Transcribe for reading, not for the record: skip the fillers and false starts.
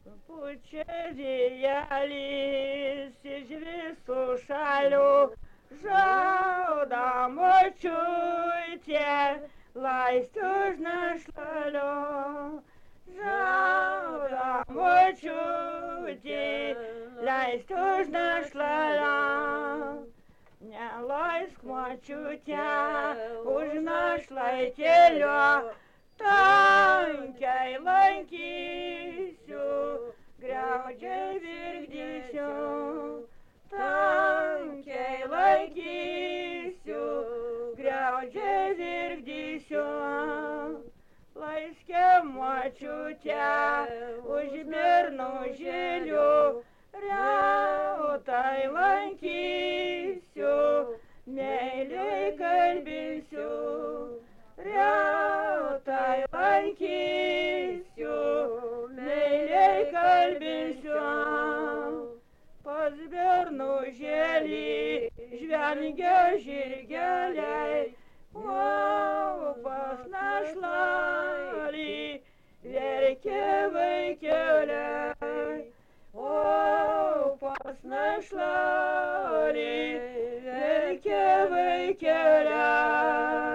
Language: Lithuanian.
Pučerėlis iš visų šalių žauda močiutė, laistė už našlelio. Žauda močiutė, laistė už našlelio. Nelaisk močiutė už našlaitėlio, tankiai lankysiu, griaudžiai virkdysiu, tankiai lankysiu, griaudžiai virkdysiu. Laiskė močiutė už mirnužėlių, reutai lankysiu, meiliai kalbėsiu, reutai lankysiu, meiliai kalbėsiu. Pas mirnužėlį žvengia žirgeliai, o pas našlalį verkia vaikeliai. O pas našlalį verkia vaikeliai.